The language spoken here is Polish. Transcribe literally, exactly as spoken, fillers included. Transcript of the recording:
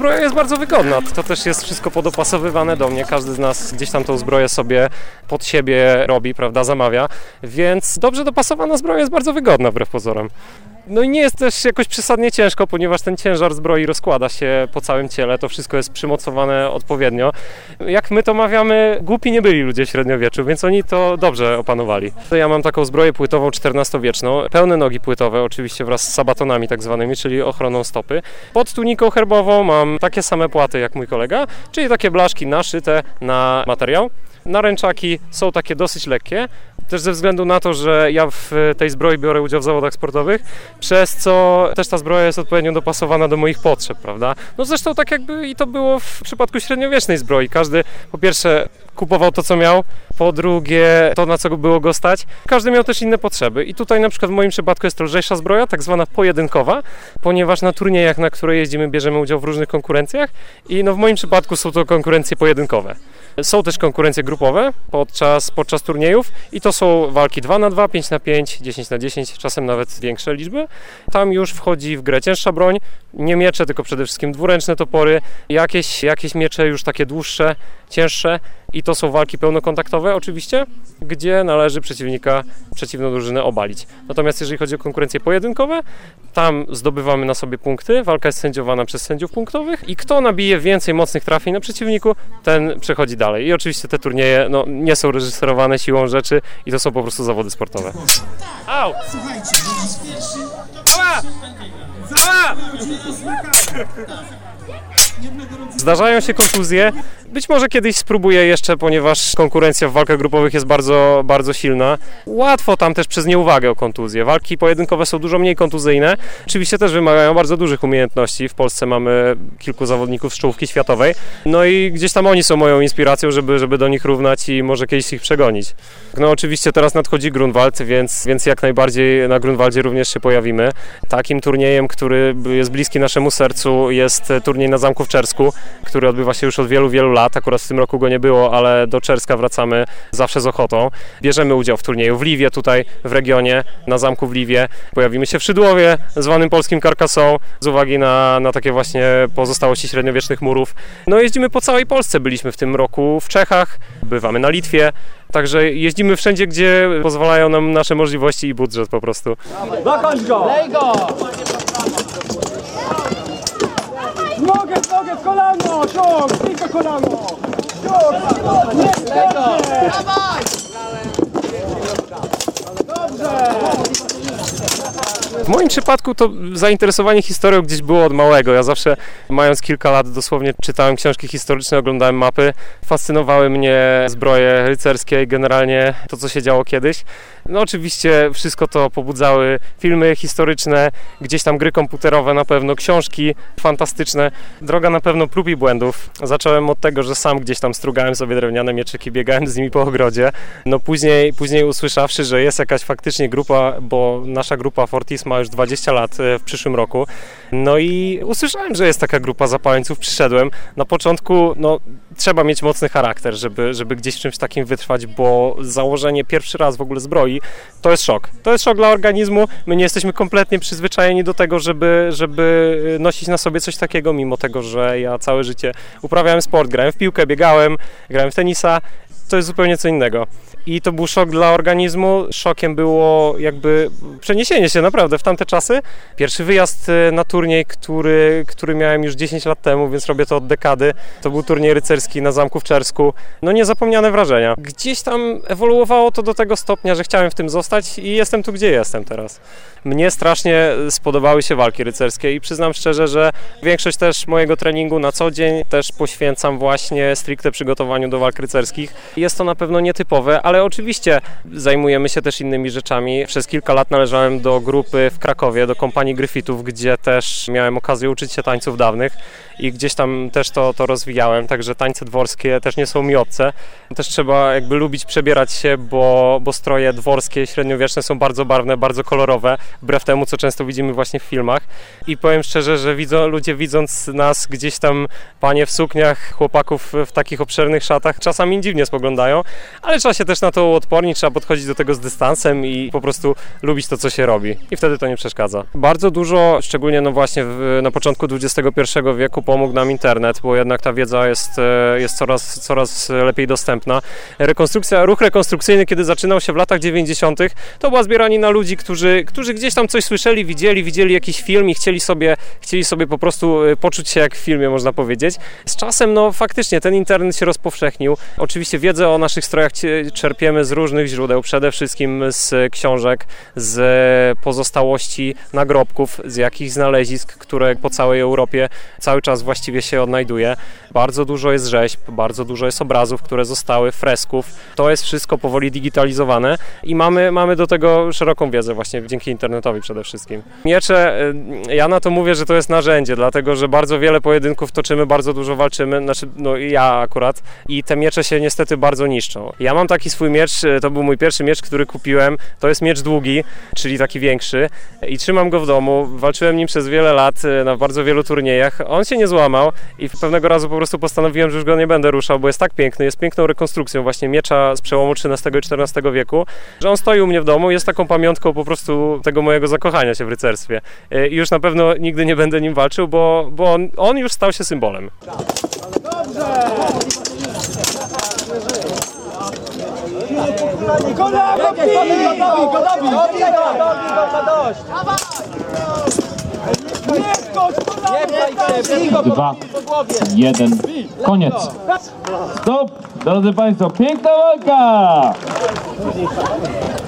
zbroja jest bardzo wygodna. To też jest wszystko podopasowywane do mnie. Każdy z nas gdzieś tam tą zbroję sobie pod siebie robi, prawda, zamawia. Więc dobrze dopasowana zbroja jest bardzo wygodna wbrew pozorom. No i nie jest też jakoś przesadnie ciężko, ponieważ ten ciężar zbroi rozkłada się po całym ciele, to wszystko jest przymocowane odpowiednio. Jak my to mawiamy, głupi nie byli ludzie w średniowieczu, więc oni to dobrze opanowali. Ja mam taką zbroję płytową czternastowieczną, pełne nogi płytowe, oczywiście wraz z sabatonami tak zwanymi, czyli ochroną stopy. Pod tuniką herbową mam takie same płaty jak mój kolega, czyli takie blaszki naszyte na materiał. Naręczaki są takie dosyć lekkie, też ze względu na to, że ja w tej zbroi biorę udział w zawodach sportowych, przez co też ta zbroja jest odpowiednio dopasowana do moich potrzeb, prawda? No zresztą tak jakby i to było w przypadku średniowiecznej zbroi. Każdy po pierwsze kupował to, co miał, po drugie to, na co było go stać. Każdy miał też inne potrzeby i tutaj na przykład w moim przypadku jest to lżejsza zbroja, tak zwana pojedynkowa, ponieważ na turniejach, na które jeździmy, bierzemy udział w różnych konkurencjach i no w moim przypadku są to konkurencje pojedynkowe. Są też konkurencje grupowe podczas, podczas turniejów i to są walki dwa na dwa, pięć na pięć, dziesięć na dziesięć, czasem nawet większe liczby. Tam już wchodzi w grę cięższa broń, nie miecze, tylko przede wszystkim dwuręczne topory, jakieś, jakieś miecze już takie dłuższe, cięższe i to są walki pełnokontaktowe oczywiście, gdzie należy przeciwnika, przeciwną drużynę obalić. Natomiast jeżeli chodzi o konkurencje pojedynkowe, tam zdobywamy na sobie punkty, walka jest sędziowana przez sędziów punktowych i kto nabije więcej mocnych trafień na przeciwniku, ten przechodzi dalej. I oczywiście te turnieje no, nie są reżyserowane siłą rzeczy i to są po prostu zawody sportowe. Au! Ała! Ała! Zdarzają się kontuzje. Być może kiedyś spróbuję jeszcze, ponieważ konkurencja w walkach grupowych jest bardzo, bardzo silna. Łatwo tam też przez nieuwagę o kontuzję. Walki pojedynkowe są dużo mniej kontuzyjne. Oczywiście też wymagają bardzo dużych umiejętności. W Polsce mamy kilku zawodników z czołówki światowej. No i gdzieś tam oni są moją inspiracją, żeby, żeby do nich równać i może kiedyś ich przegonić. No oczywiście teraz nadchodzi Grunwald, więc, więc jak najbardziej na Grunwaldzie również się pojawimy. Takim turniejem, który jest bliski naszemu sercu, jest turniej na Zamku w Czersku, który odbywa się już od wielu, wielu lat. Akurat w tym roku go nie było, ale do Czerska wracamy zawsze z ochotą. Bierzemy udział w turnieju w Liwie, tutaj w regionie, na zamku w Liwie. Pojawimy się w Szydłowie, zwanym polskim Carcassonne, z uwagi na, na takie właśnie pozostałości średniowiecznych murów. No jeździmy po całej Polsce, byliśmy w tym roku w Czechach, bywamy na Litwie. Także jeździmy wszędzie, gdzie pozwalają nam nasze możliwości i budżet po prostu. Dokończ go! Lej go! Nogę, nogę, kolano! Ciąg! Tylko kolano! Ciąg! Lej go! Dawaj! Dobrze! W moim przypadku to zainteresowanie historią gdzieś było od małego. Ja zawsze, mając kilka lat, dosłownie czytałem książki historyczne, oglądałem mapy. Fascynowały mnie zbroje rycerskie i generalnie to, co się działo kiedyś. No oczywiście wszystko to pobudzały filmy historyczne, gdzieś tam gry komputerowe na pewno, książki fantastyczne. Droga na pewno prób i błędów. Zacząłem od tego, że sam gdzieś tam strugałem sobie drewniane mieczyki, biegałem z nimi po ogrodzie. No później, później usłyszawszy, że jest jakaś faktycznie grupa, bo nasza grupa Fortis ma już dwadzieścia lat w przyszłym roku. No i usłyszałem, że jest taka grupa zapaleńców, przyszedłem. Na początku no, trzeba mieć mocny charakter, żeby, żeby gdzieś w czymś takim wytrwać, bo założenie pierwszy raz w ogóle zbroi to jest szok. To jest szok dla organizmu. My nie jesteśmy kompletnie przyzwyczajeni do tego, żeby, żeby nosić na sobie coś takiego, mimo tego, że ja całe życie uprawiałem sport, grałem w piłkę, biegałem, grałem w tenisa. To jest zupełnie co innego. I to był szok dla organizmu. Szokiem było jakby przeniesienie się naprawdę w tamte czasy. Pierwszy wyjazd na turniej, który, który miałem już dziesięć lat temu, więc robię to od dekady. To był turniej rycerski na Zamku w Czersku. No niezapomniane wrażenia. Gdzieś tam ewoluowało to do tego stopnia, że chciałem w tym zostać i jestem tu, gdzie jestem teraz. Mnie strasznie spodobały się walki rycerskie i przyznam szczerze, że większość też mojego treningu na co dzień też poświęcam właśnie stricte przygotowaniu do walk rycerskich. Jest to na pewno nietypowe, ale oczywiście zajmujemy się też innymi rzeczami. Przez kilka lat należałem do grupy w Krakowie, do kompanii Gryfitów, gdzie też miałem okazję uczyć się tańców dawnych i gdzieś tam też to, to rozwijałem, także tańce dworskie też nie są mi obce. Też trzeba jakby lubić przebierać się, bo, bo stroje dworskie, średniowieczne są bardzo barwne, bardzo kolorowe, wbrew temu, co często widzimy właśnie w filmach. I powiem szczerze, że widzą, ludzie widząc nas gdzieś tam, panie w sukniach, chłopaków w takich obszernych szatach, czasami dziwnie spoglądają, ale trzeba się też na to uodpornić, trzeba podchodzić do tego z dystansem i po prostu lubić to, co się robi. I wtedy to nie przeszkadza. Bardzo dużo, szczególnie no właśnie w, na początku dwudziestego pierwszego wieku pomógł nam internet, bo jednak ta wiedza jest, jest coraz, coraz lepiej dostępna. Rekonstrukcja, ruch rekonstrukcyjny, kiedy zaczynał się w latach dziewięćdziesiątych, to była zbieranina ludzi, którzy, którzy gdzieś tam coś słyszeli, widzieli, widzieli jakiś film i chcieli sobie, chcieli sobie po prostu poczuć się jak w filmie, można powiedzieć. Z czasem, no faktycznie, ten internet się rozpowszechnił. Oczywiście wiedzę o naszych strojach czerpiemy z różnych źródeł, przede wszystkim z książek, z pozostałości nagrobków, z jakichś znalezisk, które po całej Europie cały czas właściwie się odnajduje. Bardzo dużo jest rzeźb, bardzo dużo jest obrazów, które zostały, fresków. To jest wszystko powoli digitalizowane i mamy, mamy do tego szeroką wiedzę właśnie dzięki internetowi przede wszystkim. Miecze, ja na to mówię, że to jest narzędzie, dlatego że bardzo wiele pojedynków toczymy, bardzo dużo walczymy, znaczy no ja akurat, i te miecze się niestety bardzo niszczą. Ja mam taki swój miecz, to był mój pierwszy miecz, który kupiłem, to jest miecz długi, czyli taki większy i trzymam go w domu, walczyłem nim przez wiele lat na bardzo wielu turniejach, on się nie złamał i pewnego razu po prostu postanowiłem, że już go nie będę ruszał, bo jest tak piękny, jest piękną rekonstrukcją właśnie miecza z przełomu trzynastego i czternastego wieku, że on stoi u mnie w domu, jest taką pamiątką po prostu tego mojego zakochania się w rycerstwie i już na pewno nigdy nie będę nim walczył, bo, bo on, on już stał się symbolem. Dobrze! Kolano, gotowi, gotowi, gotowi! Dwa, jeden, koniec. Stop! Drodzy Państwo, piękna walka!